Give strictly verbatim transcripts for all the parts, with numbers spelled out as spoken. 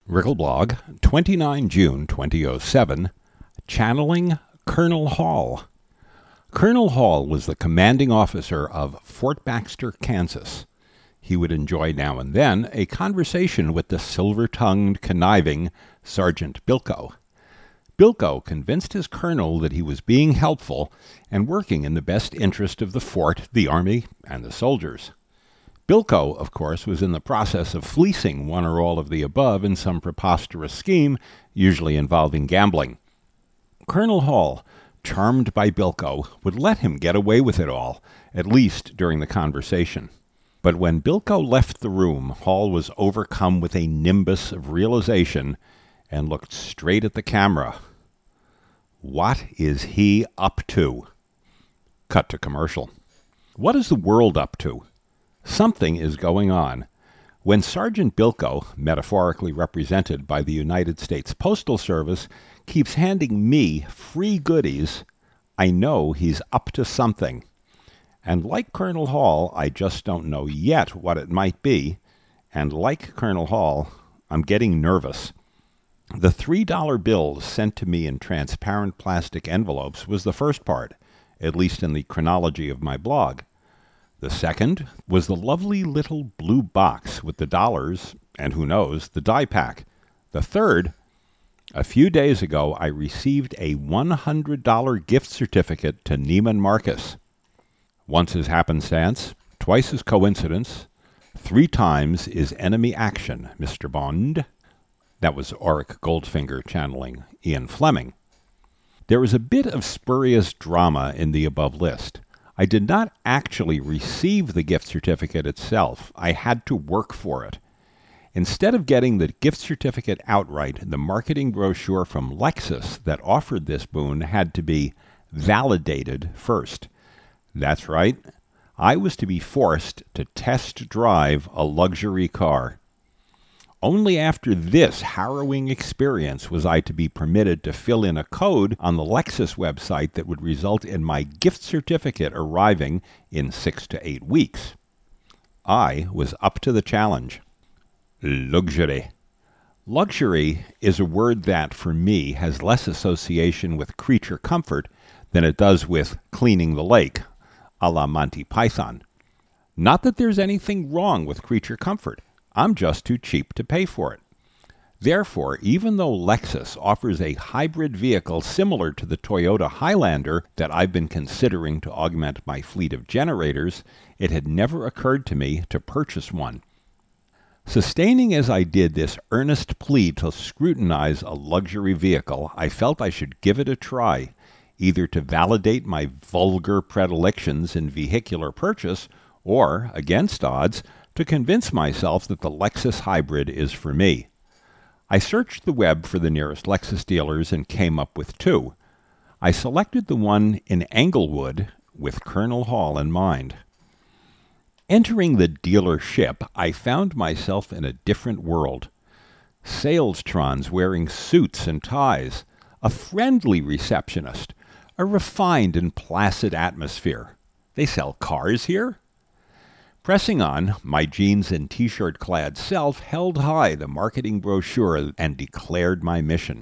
Rickleblog, the twenty-ninth of June, twenty oh seven, Channeling Colonel Hall. Colonel Hall was the commanding officer of Fort Baxter, Kansas. He would enjoy now and then a conversation with the silver-tongued, conniving Sergeant Bilko. Bilko convinced his colonel that he was being helpful and working in the best interest of the fort, the army, and the soldiers. Bilko, of course, was in the process of fleecing one or all of the above in some preposterous scheme, usually involving gambling. Colonel Hall, charmed by Bilko, would let him get away with it all, at least during the conversation. But when Bilko left the room, Hall was overcome with a nimbus of realization and looked straight at the camera. What is he up to? Cut to commercial. What is the world up to? Something is going on. When Sergeant Bilko, metaphorically represented by the United States Postal Service, keeps handing me free goodies, I know he's up to something. And like Colonel Hall, I just don't know yet what it might be. And like Colonel Hall, I'm getting nervous. The three dollar bills sent to me in transparent plastic envelopes was the first part, at least in the chronology of my blog. The second was the lovely little blue box with the dollars, and who knows, the die pack. The third, a few days ago I received a one hundred dollar gift certificate to Neiman Marcus. Once is happenstance, twice is coincidence, three times is enemy action, Mister Bond. That was Auric Goldfinger channeling Ian Fleming. There is a bit of spurious drama in the above list. I did not actually receive the gift certificate itself. I had to work for it. Instead of getting the gift certificate outright, the marketing brochure from Lexus that offered this boon had to be validated first. That's right. I was to be forced to test drive a luxury car. Only after this harrowing experience was I to be permitted to fill in a code on the Lexus website that would result in my gift certificate arriving in six to eight weeks. I was up to the challenge. Luxury. Luxury is a word that, for me, has less association with creature comfort than it does with cleaning the lake, a la Monty Python. Not that there's anything wrong with creature comfort. I'm just too cheap to pay for it. Therefore, even though Lexus offers a hybrid vehicle similar to the Toyota Highlander that I've been considering to augment my fleet of generators, it had never occurred to me to purchase one. Sustaining as I did this earnest plea to scrutinize a luxury vehicle, I felt I should give it a try, either to validate my vulgar predilections in vehicular purchase, or, against odds, to convince myself that the Lexus Hybrid is for me. I searched the web for the nearest Lexus dealers and came up with two. I selected the one in Englewood with Colonel Hall in mind. Entering the dealership, I found myself in a different world. Salestrons wearing suits and ties, a friendly receptionist, a refined and placid atmosphere. They sell cars here? Pressing on, my jeans and t-shirt clad self held high the marketing brochure and declared my mission.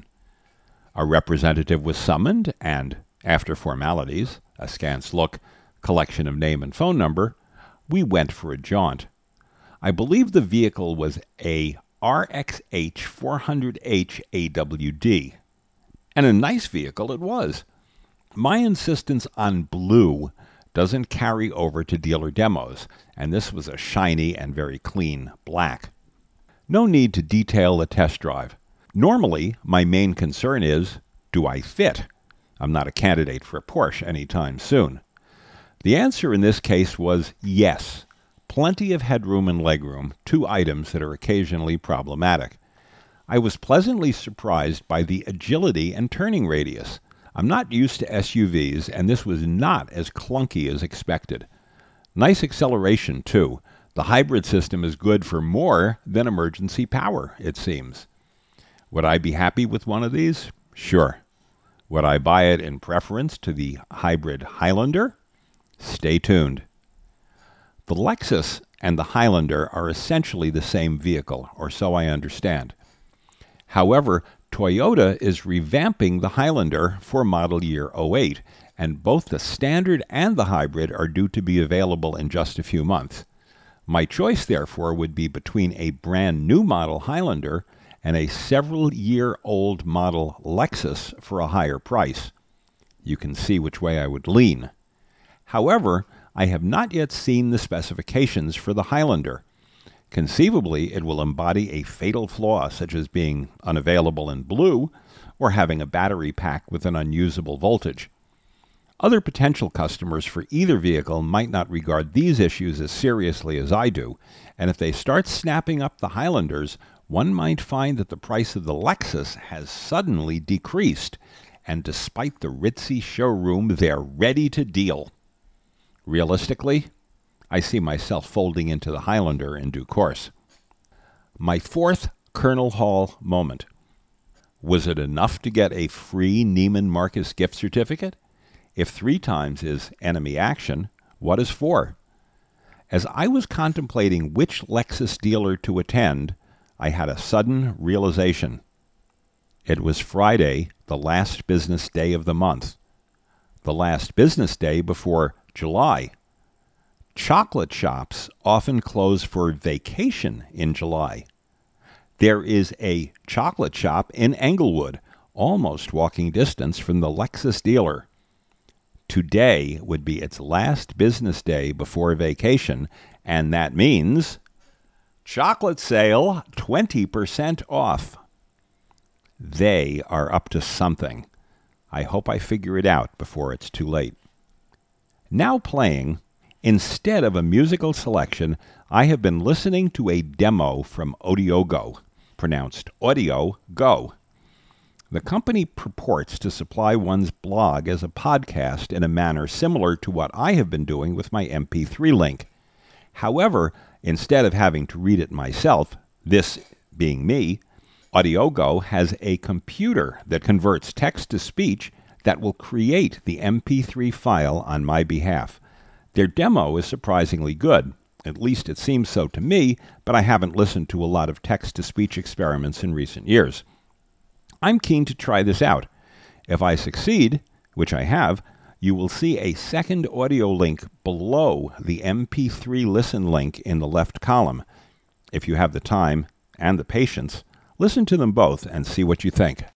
A representative was summoned, and, after formalities, a scant look, collection of name and phone number, we went for a jaunt. I believe the vehicle was a R X H four hundred H A W D. And a nice vehicle it was. My insistence on blue doesn't carry over to dealer demos, and this was a shiny and very clean black. No need to detail the test drive. Normally, my main concern is, do I fit? I'm not a candidate for a Porsche anytime soon. The answer in this case was yes. Plenty of headroom and legroom, two items that are occasionally problematic. I was pleasantly surprised by the agility and turning radius. I'm not used to S U Vs, and this was not as clunky as expected. Nice acceleration, too. The hybrid system is good for more than emergency power, it seems. Would I be happy with one of these? Sure. Would I buy it in preference to the hybrid Highlander? Stay tuned. The Lexus and the Highlander are essentially the same vehicle, or so I understand. However, Toyota is revamping the Highlander for model year oh eight, and both the standard and the hybrid are due to be available in just a few months. My choice, therefore, would be between a brand new model Highlander and a several-year-old model Lexus for a higher price. You can see which way I would lean. However, I have not yet seen the specifications for the Highlander. Conceivably, it will embody a fatal flaw, such as being unavailable in blue or having a battery pack with an unusable voltage. Other potential customers for either vehicle might not regard these issues as seriously as I do, and if they start snapping up the Highlanders, one might find that the price of the Lexus has suddenly decreased, and despite the ritzy showroom, they're ready to deal. Realistically, I see myself folding into the Highlander in due course. My fourth Colonel Hall moment. Was it enough to get a free Neiman Marcus gift certificate? If three times is enemy action, what is four? As I was contemplating which Lexus dealer to attend, I had a sudden realization. It was Friday, the last business day of the month. The last business day before July. Chocolate shops often close for vacation in July. There is a chocolate shop in Englewood, almost walking distance from the Lexus dealer. Today would be its last business day before vacation, and that means chocolate sale, twenty percent off. They are up to something. I hope I figure it out before it's too late. Now playing, instead of a musical selection, I have been listening to a demo from Audiogo, pronounced Audio Go. The company purports to supply one's blog as a podcast in a manner similar to what I have been doing with my M P three link. However, instead of having to read it myself, this being me, Audiogo has a computer that converts text to speech that will create the M P three file on my behalf. Their demo is surprisingly good. At least it seems so to me, but I haven't listened to a lot of text-to-speech experiments in recent years. I'm keen to try this out. If I succeed, which I have, you will see a second audio link below the M P three listen link in the left column. If you have the time and the patience, listen to them both and see what you think.